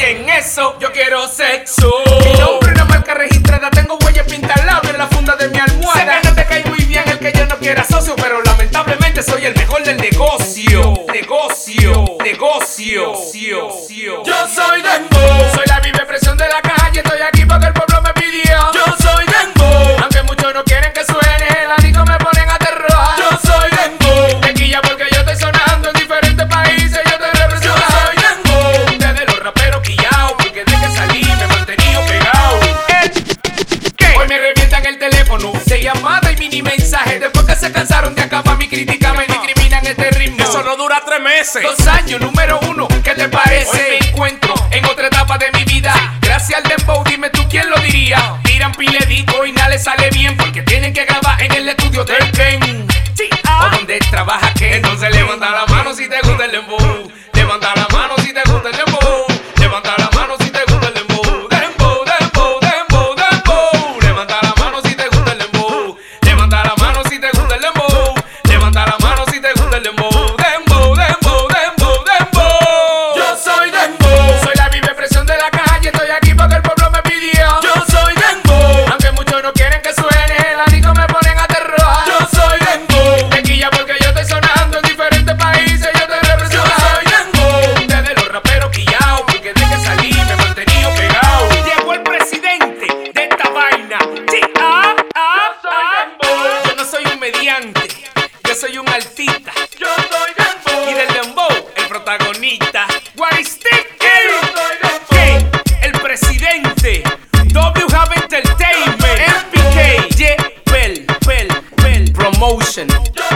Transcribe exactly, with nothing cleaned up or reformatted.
en eso yo quiero sexo. Mi nombre es una marca registrada, tengo huellas pintadas en la funda de mi almohada. Sé que no te cae muy bien el que yo no quiera socio, pero lamentablemente soy el mejor del negocio. Negocio, negocio. Yo soy Dembow, soy la viva expresión de la calle. Estoy aquí porque el pueblo me pidió. Yo soy Dembow, aunque muchos no quieren que suene, el disco me ponen a terror. Yo soy Dembow, tequilla porque yo estoy sonando en diferentes países. Yo te represento. Yo soy Dembow, ustedes los raperos quillados, porque desde que salí me he mantenido pegado. ¿Qué? Hoy me revientan el teléfono, se llamada y mini mensaje. Después que se cansaron de acabar mi crítica, me discriminan este ritmo. Eso no dura tres meses. Dos años, número uno, ¿qué te parece? Hoy me encuentro en otra etapa de mi vida. Gracias al Dembow, dime tú quién lo diría. Tiran piledico y nada le sale bien, porque tienen que grabar en el estudio del Ken. O donde trabaja Ken. Entonces levanta la mano si te gusta el Dembow. Levanta la mano si te gusta el Dembow. Levanta la mano si te gusta el Dembow. Dembow, Dembow, Dembow, Dembow. Levanta la mano si te gusta el Dembow. Levanta la mano si te gusta el Dembow. Levanta la mano si te gusta el Dembow. Dembow, Dembow, Dembow, Dembow. Yo soy Dembow, soy la viva expresión de la calle. Estoy aquí porque el pueblo me pidió. Yo soy Dembow, aunque muchos no quieren que suene, el disco me ponen a terror. Yo soy Dembow, tequilla porque yo estoy sonando en diferentes países. Yo te represento. Yo soy Dembow, ustedes los raperos quillados, porque desde que salí me he mantenido pegado. Llegó el presidente de esta vaina. Sí, ah, ah, ah. Yo no soy un mediante, yo soy un artista. Yo soy Dembow, y del Dembow el protagonista. Guaristick, el, el presidente. W Have Entertainment, M P K, J Bell, Bell, Bell Promotion.